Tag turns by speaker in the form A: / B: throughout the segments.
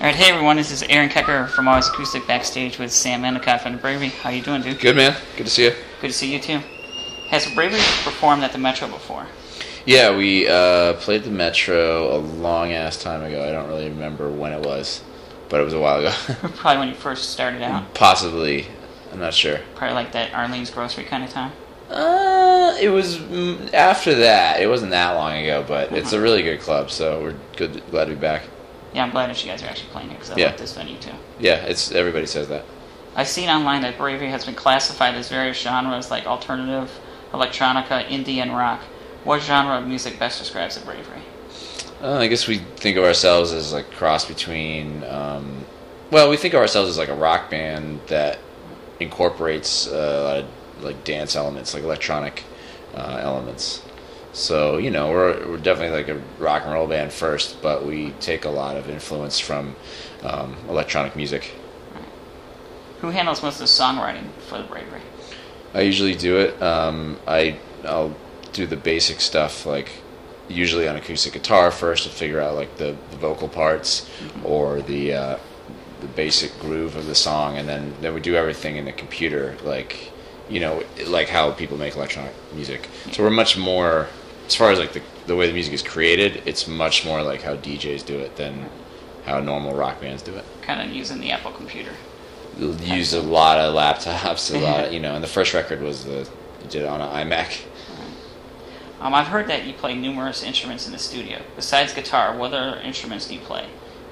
A: Alright, hey everyone, this is Aaron Kecker from Always Acoustic Backstage with Sam Endicott from the Bravery. How you doing, dude?
B: Good, man. Good to see you.
A: Good to see you, too. Has the Bravery performed at the Metro before?
B: Yeah, we played the Metro a long-ass time ago. I don't really remember when it was, but it was a while ago.
A: Probably when you first started out.
B: Possibly. I'm not sure.
A: Probably like that Arlene's Grocery kind of time?
B: It was after that. It wasn't that long ago, but it's a really good club, so we're glad to be back.
A: Yeah, I'm glad that you guys are actually playing it, because I like this venue, too.
B: Yeah, everybody says that.
A: I've seen online that Bravery has been classified as various genres like alternative, electronica, indie, and rock. What genre of music best describes the Bravery?
B: I guess we think of ourselves as like cross between. We think of ourselves as like a rock band that incorporates a lot of like dance elements, like electronic elements. So we're definitely like a rock and roll band first, but we take a lot of influence from electronic music.
A: Right. Who handles most of the songwriting for the Bravery?
B: I usually do it. I'll do the basic stuff, like usually on acoustic guitar first to figure out like the vocal parts or the basic groove of the song, and then we do everything in the computer, like like how people make electronic music. So we're much more, as far as like the way the music is created, it's much more like how DJs do it than how normal rock bands do it.
A: Kind of using the Apple computer.
B: We'll use a lot of laptops, a lot of, and the first record was you did it on an iMac.
A: I've heard that you play numerous instruments in the studio. Besides guitar, what other instruments do you play?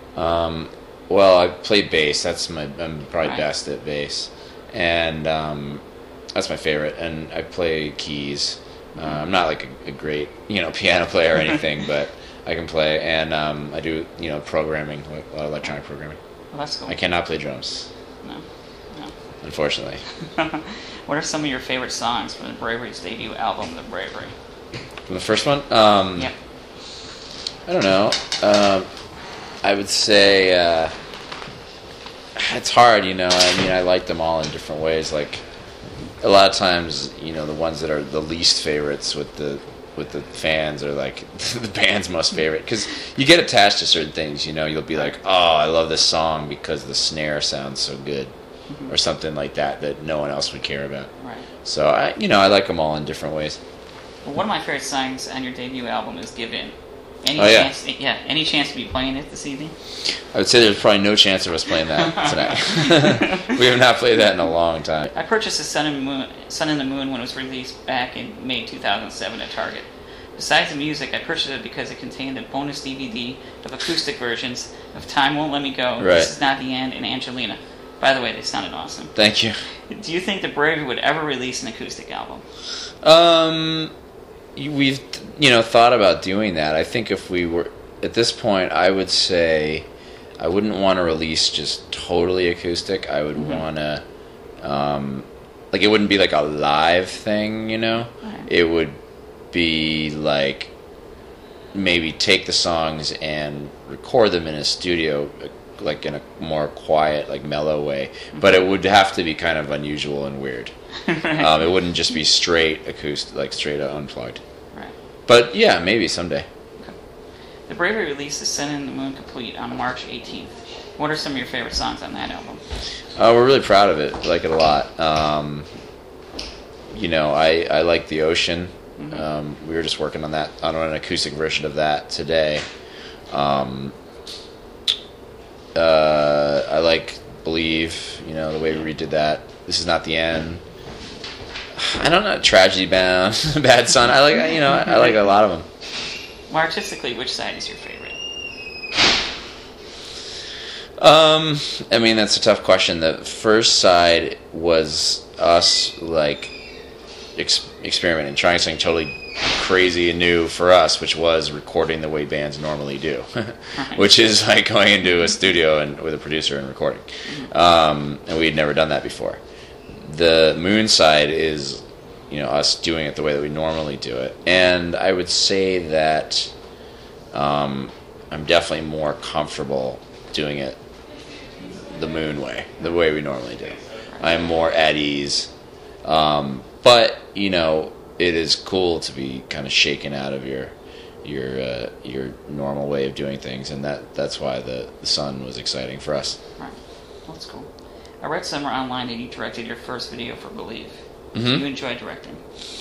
B: Well, I play bass. I'm probably best at bass, and that's my favorite. And I play keys. I'm not like a great piano player or anything, but I can play. And I do programming, like a lot of electronic programming.
A: Well, that's cool.
B: I cannot play drums.
A: No.
B: Unfortunately.
A: What are some of your favorite songs from the Bravery's debut album, The Bravery?
B: From the first one?
A: Yeah.
B: I don't know. I would say it's hard, I like them all in different ways. Like a lot of times, the ones that are the least favorites with the fans are like the band's most favorite, because you get attached to certain things. You'll be like, oh, I love this song because the snare sounds so good, or something like that no one else would care about.
A: Right.
B: So I like them all in different ways.
A: Well, one of my favorite songs on your debut album is "Give In." Any chance to be playing it this evening?
B: I would say there's probably no chance of us playing that tonight. We have not played that in a long time.
A: I purchased the Sun and the Moon when it was released back in May 2007 at Target. Besides the music, I purchased it because it contained a bonus DVD of acoustic versions of Time Won't Let Me Go,
B: Right.
A: This Is Not the End, and Angelina. By the way, they sounded awesome.
B: Thank you.
A: Do you think the Bravery would ever release an acoustic album?
B: We've thought about doing that. I think if we were at this point, I would say I wouldn't want to release just totally acoustic. I would want to it wouldn't be like a live thing, Right. It would be like maybe take the songs and record them in a studio, like in a more quiet, like mellow way, but it would have to be kind of unusual and weird.
A: Right.
B: It wouldn't just be straight acoustic, like straight unplugged.
A: Right.
B: But yeah, maybe someday.
A: Okay. The Bravery released the Sun and the Moon Complete on March 18th. What are some of your favorite songs on that album?
B: We're really proud of it. Like it a lot. I like The Ocean. We were just working on an acoustic version of that today. I like Believe, the way we redid that. This Is Not the End. I don't know, Tragedy Bound, Bad Son. I like a lot of them.
A: Well, artistically, which side is your favorite?
B: That's a tough question. The first side was us like experimenting, trying something totally crazy and new for us, which was recording the way bands normally do, which is like going into a studio and with a producer and recording. And we had never done that before. The Moon side is, us doing it the way that we normally do it. And I would say that I'm definitely more comfortable doing it the Moon way, the way we normally do. I'm more at ease. But, it is cool to be kind of shaken out of your your normal way of doing things, and that's why the Sun was exciting for us.
A: Right. Well, that's cool. I read somewhere online that you directed your first video for Believe.
B: Mm-hmm.
A: Do you enjoy directing?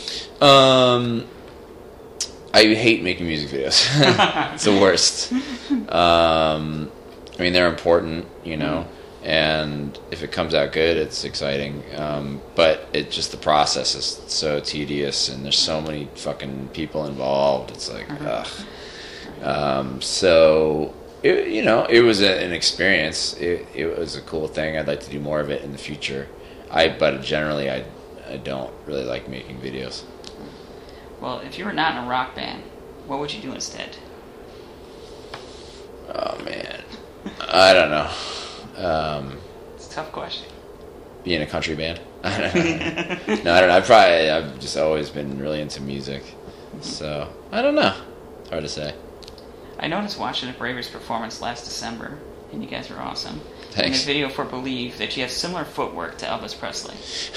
B: I hate making music videos. It's the worst. I mean, they're important, you know, and if it comes out good, it's exciting. But it just, the process is so tedious, and there's so many fucking people involved. It's like, ugh. So, it was an experience. It was a cool thing. I'd like to do more of it in the future. But generally, I don't really like making videos.
A: Well, if you were not in a rock band, what would you do instead?
B: Oh, man. I don't know.
A: It's a tough question.
B: Be in a country band? I don't know. No, I don't know. I've just always been really into music. So, I don't know. It's hard to say.
A: I noticed watching the Bravery's performance last December, and you guys were awesome.
B: Thanks.
A: In the video for Believe, that you have similar footwork to Elvis Presley.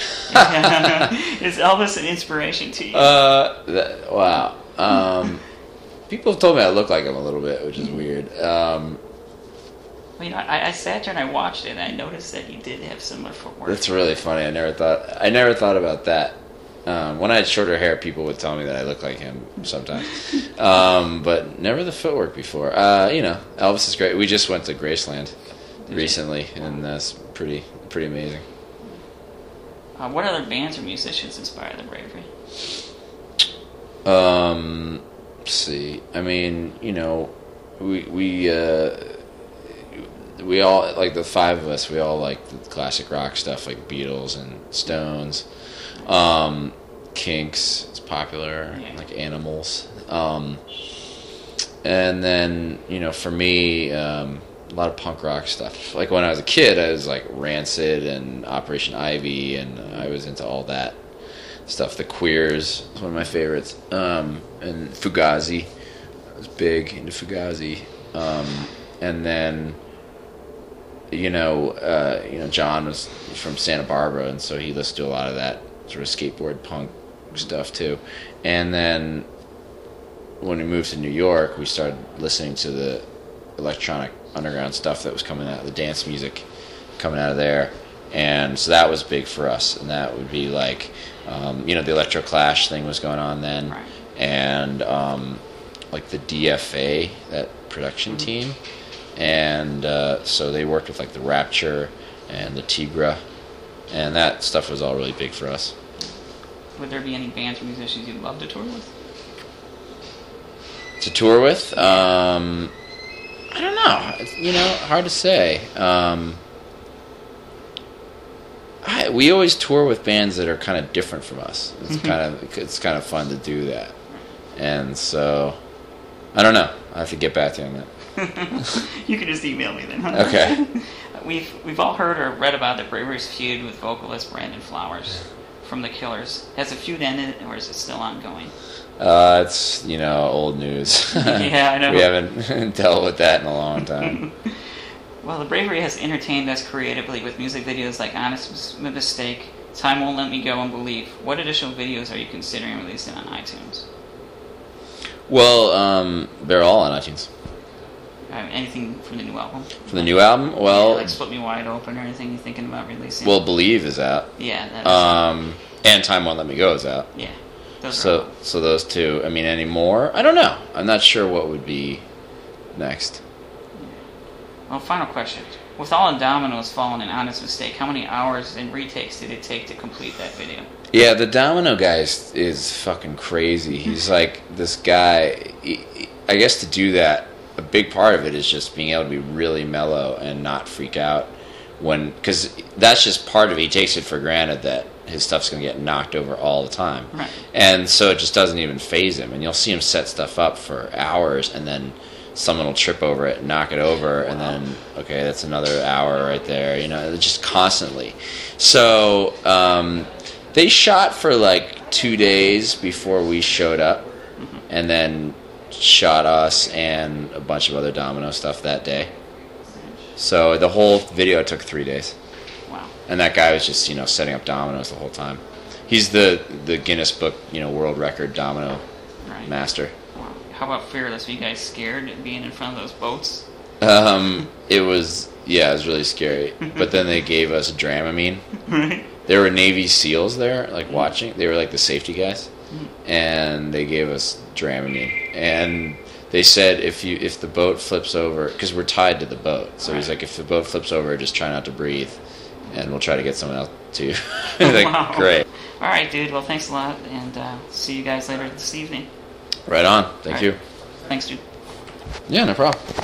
A: Is Elvis an inspiration to you?
B: Wow. People have told me I look like him a little bit, which is weird.
A: Well, I sat there and I watched it, and I noticed that you did have similar footwork.
B: That's really funny. I never thought about that. When I had shorter hair, people would tell me that I look like him sometimes, but never the footwork before. Elvis is great. We just went to Graceland recently, and that's pretty amazing.
A: What other bands or musicians inspired the Bravery?
B: Let's see. I mean, we all, like the five of us, we all like the classic rock stuff, like Beatles and Stones. Kinks is popular, like Animals. And then, for me, a lot of punk rock stuff. Like when I was a kid, I was like Rancid and Operation Ivy, and I was into all that stuff. The Queers was one of my favorites. And Fugazi. I was big into Fugazi. And then, John was from Santa Barbara, and so he listened to a lot of that sort of skateboard punk stuff too. And then when we moved to New York, we started listening to the electronic underground stuff that was coming out, the dance music coming out of there. And so that was big for us. And that would be like, the Electro Clash thing was going on then.
A: Right.
B: And like the DFA, that production team. And so they worked with like the Rapture and the Tigra. And that stuff was all really big for us.
A: Would there be any bands or musicians you'd love to tour with?
B: To tour with? I don't know. Hard to say. We always tour with bands that are kind of different from us. It's kind of fun to do that. And so, I don't know. I have to get back to you on that.
A: You can just email me then. Huh?
B: Okay.
A: We've all heard or read about the Bravery's feud with vocalist Brandon Flowers from The Killers. Has the feud ended, or is it still ongoing?
B: It's old news.
A: Yeah, I know.
B: We haven't dealt with that in a long time.
A: Well, the Bravery has entertained us creatively with music videos like Honest Mistake, Time Won't Let Me Go, and Believe. What additional videos are you considering releasing on iTunes?
B: Well, they're all on iTunes.
A: Anything from the new album?
B: From the new album? Well,
A: like Split Me Wide Open or anything you're thinking about releasing?
B: Well, Believe is out.
A: Yeah, that is
B: and Time Won't Let Me Go is out.
A: Yeah.
B: So those two. I mean, any more? I don't know. I'm not sure what would be next.
A: Well, final question. With all the dominoes falling in Honest Mistake, how many hours and retakes did it take to complete that video?
B: Yeah, the domino guy is fucking crazy. He's like this guy. I guess to do that, a big part of it is just being able to be really mellow and not freak out because that's just part of it. He takes it for granted that his stuff's going to get knocked over all the time.
A: Right.
B: And so it just doesn't even faze him. And you'll see him set stuff up for hours, and then someone will trip over it, knock it over, and then, okay, that's another hour right there. Just constantly. So they shot for like 2 days before we showed up, and then shot us and a bunch of other domino stuff that day. So the whole video took 3 days.
A: Wow.
B: And that guy was just, setting up dominoes the whole time. He's the Guinness Book, world record domino master.
A: Wow. how about Fearless? Were you guys scared of being in front of those boats?
B: It was really scary. But then they gave us Dramamine.
A: Right.
B: There were Navy SEALs there, like watching. They were like the safety guys, and they gave us Dramamine. And they said if the boat flips over, because we're tied to the boat, so he's like, if the boat flips over, just try not to breathe, and we'll try to get someone else to. Like,
A: Wow.
B: great.
A: All right, dude. Well, thanks a lot, and see you guys later this evening.
B: Right on. Thank
A: All right.
B: you.
A: Thanks, dude.
B: Yeah, no problem.